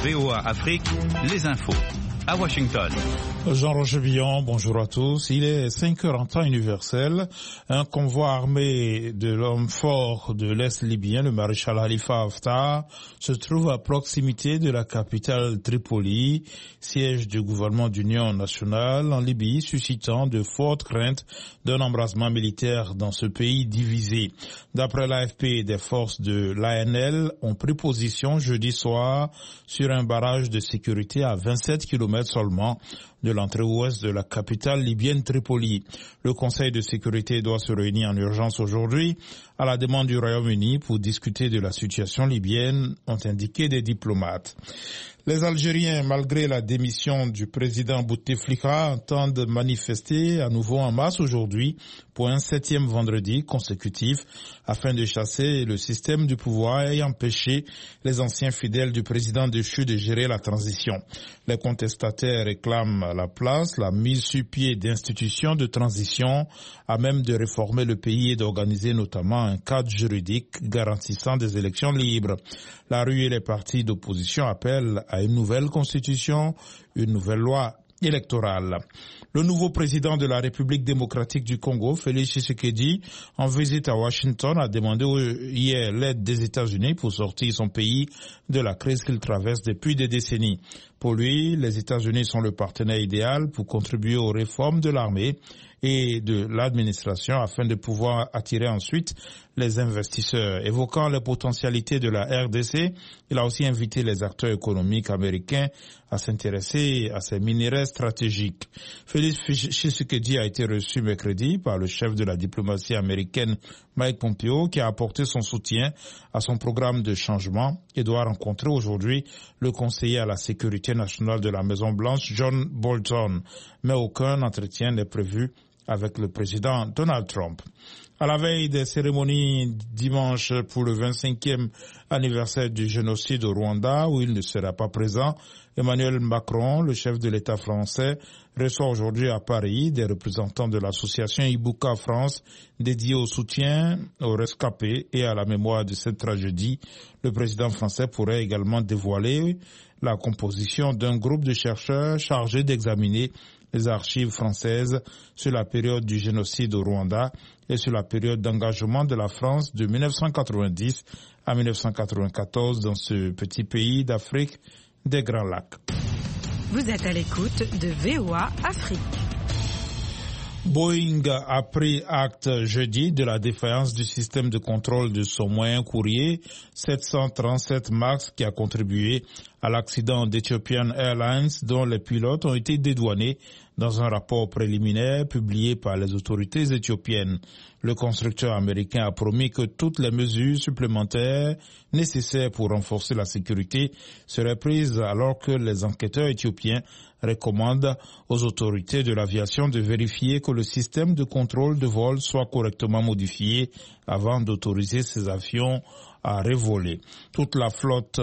VOA Afrique, les infos. À Washington. Jean-Roger Billon, bonjour à tous. Il est 5h en temps universel. Un convoi armé de l'homme fort de l'Est libyen, le maréchal Khalifa Haftar, se trouve à proximité de la capitale Tripoli, siège du gouvernement d'union nationale en Libye, suscitant de fortes craintes d'un embrasement militaire dans ce pays divisé. D'après l'AFP, des forces de l'ANL ont pris position jeudi soir sur un barrage de sécurité à 27 km seulement de l'entrée ouest de la capitale libyenne Tripoli. Le Conseil de sécurité doit se réunir en urgence aujourd'hui à la demande du Royaume-Uni pour discuter de la situation libyenne, ont indiqué des diplomates. Les Algériens, malgré la démission du président Bouteflika, entendent manifester à nouveau en masse aujourd'hui pour un 7e vendredi consécutif afin de chasser le système du pouvoir et empêcher les anciens fidèles du président déchu de gérer la transition. Les contestataires réclament à la place la mise sur pied d'institutions de transition à même de réformer le pays et d'organiser notamment un cadre juridique garantissant des élections libres. La rue et les partis d'opposition appellent à une nouvelle constitution, une nouvelle loi électorale. Le nouveau président de la République démocratique du Congo, Félix Tshisekedi, en visite à Washington, a demandé hier l'aide des États-Unis pour sortir son pays de la crise qu'il traverse depuis des décennies. Pour lui, les États-Unis sont le partenaire idéal pour contribuer aux réformes de l'armée et de l'administration afin de pouvoir attirer ensuite les investisseurs. Évoquant les potentialités de la RDC, il a aussi invité les acteurs économiques américains à s'intéresser à ces minéraux stratégiques. Félix Tshisekedi a été reçu mercredi par le chef de la diplomatie américaine Mike Pompeo, qui a apporté son soutien à son programme de changement et doit rencontrer aujourd'hui le conseiller à la sécurité nationale de la Maison-Blanche, John Bolton. Mais aucun entretien n'est prévu avec le président Donald Trump. À la veille des cérémonies dimanche pour le 25e anniversaire du génocide au Rwanda, où il ne sera pas présent, Emmanuel Macron, le chef de l'État français, reçoit aujourd'hui à Paris des représentants de l'association Ibuka France dédiée au soutien aux rescapés et à la mémoire de cette tragédie. Le président français pourrait également dévoiler la composition d'un groupe de chercheurs chargés d'examiner les archives françaises sur la période du génocide au Rwanda et sur la période d'engagement de la France de 1990 à 1994 dans ce petit pays d'Afrique des Grands Lacs. Vous êtes à l'écoute de VOA Afrique. Boeing a pris acte jeudi de la défaillance du système de contrôle de son moyen courrier 737 MAX qui a contribué à l'accident d'Ethiopian Airlines dont les pilotes ont été dédouanés dans un rapport préliminaire publié par les autorités éthiopiennes. Le constructeur américain a promis que toutes les mesures supplémentaires nécessaires pour renforcer la sécurité seraient prises alors que les enquêteurs éthiopiens recommandent aux autorités de l'aviation de vérifier que le système de contrôle de vol soit correctement modifié avant d'autoriser ces avions à revoler. Toute la flotte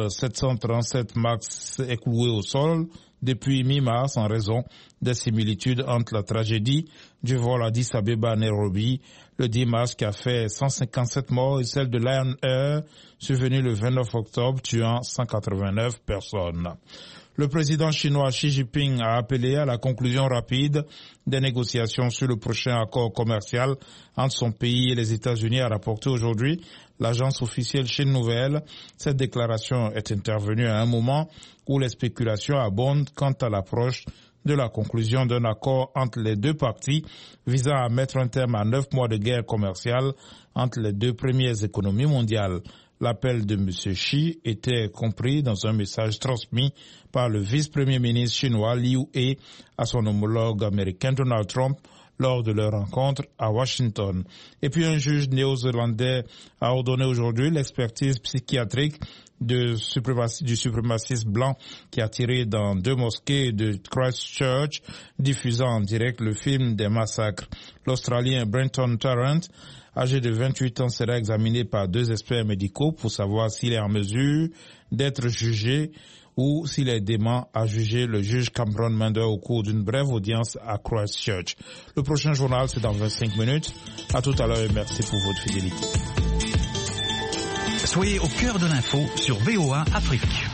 737 MAX est clouée au sol depuis mi-mars en raison des similitudes entre la tragédie du vol Addis Abeba-Nairobi le 10 mars qui a fait 157 morts et celle de Lion Air survenue le 29 octobre tuant 189 personnes. Le président chinois Xi Jinping a appelé à la conclusion rapide des négociations sur le prochain accord commercial entre son pays et les États-Unis, a rapporté aujourd'hui l'agence officielle Chine Nouvelle. Cette déclaration est intervenue à un moment où les spéculations abondent quant à l'approche de la conclusion d'un accord entre les deux parties visant à mettre un terme à 9 mois de guerre commerciale entre les deux premières économies mondiales. L'appel de M. Xi était compris dans un message transmis par le vice-premier ministre chinois Liu He à son homologue américain Donald Trump lors de leur rencontre à Washington. Et puis un juge néo-zélandais a ordonné aujourd'hui l'expertise psychiatrique du suprémaciste blanc qui a tiré dans 2 mosquées de Christchurch, diffusant en direct le film des massacres. L'Australien Brenton Tarrant, âgé de 28 ans, sera examiné par 2 experts médicaux pour savoir s'il est en mesure d'être jugé ou s'il est dément, a jugé le juge Cameron Mander au cours d'une brève audience à Christchurch. Le prochain journal, c'est dans 25 minutes. À tout à l'heure et merci pour votre fidélité. Soyez au cœur de l'info sur VOA Afrique.